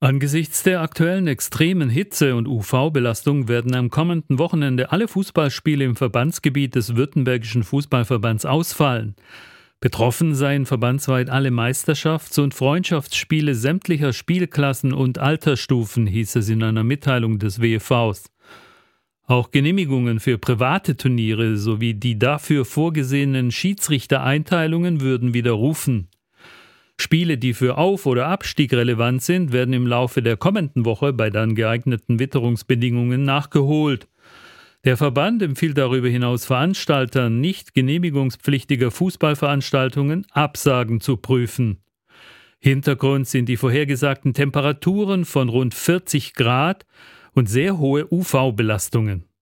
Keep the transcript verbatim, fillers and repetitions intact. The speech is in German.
Angesichts der aktuellen extremen Hitze- und U V-Belastung werden am kommenden Wochenende alle Fußballspiele im Verbandsgebiet des Württembergischen Fußballverbands ausfallen. Betroffen seien verbandsweit alle Meisterschafts- und Freundschaftsspiele sämtlicher Spielklassen und Altersstufen, hieß es in einer Mitteilung des W F Vs. Auch Genehmigungen für private Turniere sowie die dafür vorgesehenen Schiedsrichtereinteilungen würden widerrufen. Spiele, die für Auf- oder Abstieg relevant sind, werden im Laufe der kommenden Woche bei dann geeigneten Witterungsbedingungen nachgeholt. Der Verband empfiehlt darüber hinaus Veranstaltern nicht genehmigungspflichtiger Fußballveranstaltungen Absagen zu prüfen. Hintergrund sind die vorhergesagten Temperaturen von rund vierzig Grad und sehr hohe U V-Belastungen.